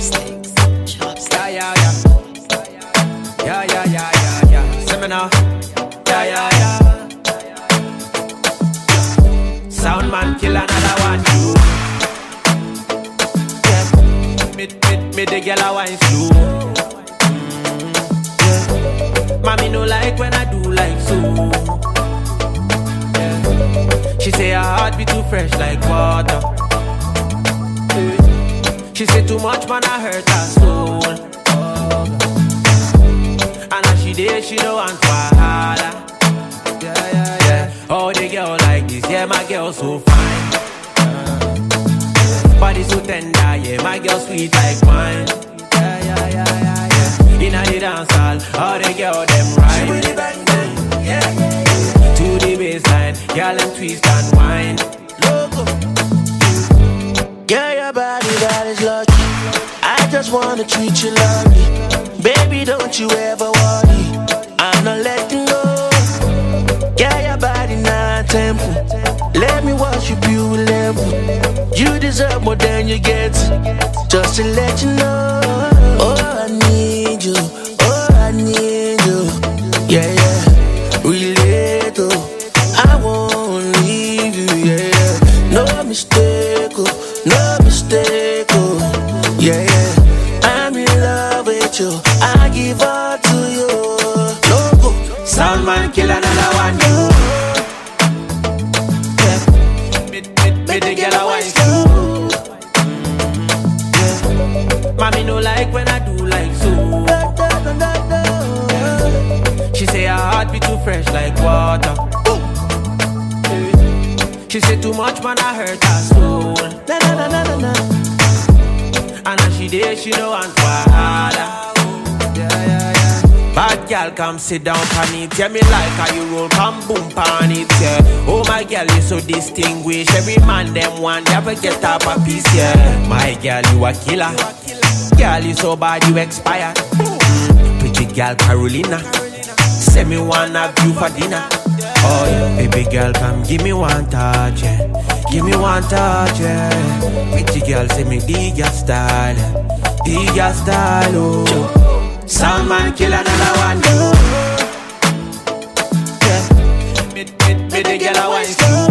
Yeah, yeah, yeah. Yeah, yeah, yeah, yeah, yeah. Seminar. Yeah, yeah, yeah. Sound man kill another one. Yeah. Me the girl I wine slow. Yeah. Mommy no like when I do like so. Yeah. She say her heart be too fresh like water. Yeah. She say too much man I hurt her soul. And as she did, she don't want wahala. Yeah, yeah, yeah. Oh, the girl like this, yeah, my girl so fine. Body so tender, yeah, my girl sweet like wine. Yeah, yeah, yeah, yeah, yeah. Inna the dance hall, oh, the girl them right. She really bang bang, yeah, yeah, yeah. To the baseline, girl them twist and wine. Loco. Yeah, your body is lucky. I just wanna treat you lovely. Baby, don't you ever worry, I'm not letting go. Yeah, your body not temple. Let me worship you with level. You deserve more than you get. Just to let you know. Oh, I need you. Oh, I need you. Yeah, yeah. Relate, oh. I won't leave you, yeah. No mistake, oh. No mistake, oh. Yeah, yeah. I'm in love with you. I give up to you. Loco. Sound man kill another one. Yeah. Me the girl I wine slow. Yeah. Mommy no like when I do like so. Yeah. She say her heart be too fresh like water. Yeah. She say too much man I hurt her soul. Na na na na na na. And as she did, she don't want wahala. Yeah, yeah, yeah. Bad girl, come sit down on it. Yeah, me like how you roll, come boom on it. Yeah. Oh my girl, you so distinguished. Every man them want, never get up a piece. Yeah. My girl, you a killer. Girl, you so bad, you expired. Pretty girl, Carolina. Say me wanna have you for dinner. Oh yeah, baby girl, come give me one touch, yeah. Give me one touch, yeah. Pretty girl, say me dig your style, oh. Sound man kill another one, yeah. Me the girl I wine slow.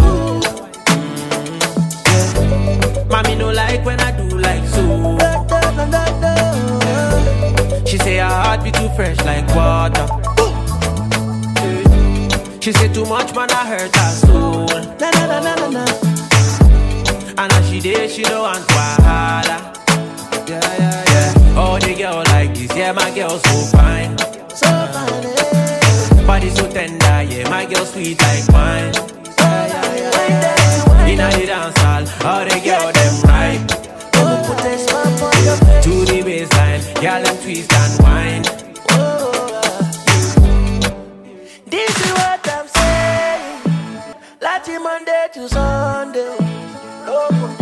Yeah. Mommy no like when I do like so. Yeah. She say her heart be too fresh like water. She say too much man I hurt her soul. Na na na na na na. And as she did, she don't want wahala. Yeah, yeah, yeah. Oh, the girl like this, yeah, my girl so fine. So fine, yeah. Body so tender, yeah, my girl sweet like wine. Yeah, yeah, yeah, yeah. Inna the dance hall, oh, the girl them right. Oh, put a smile on your face. To the baseline, girl them twist and wine. This is what I'm saying. Lati Monday to Sunday. Loco.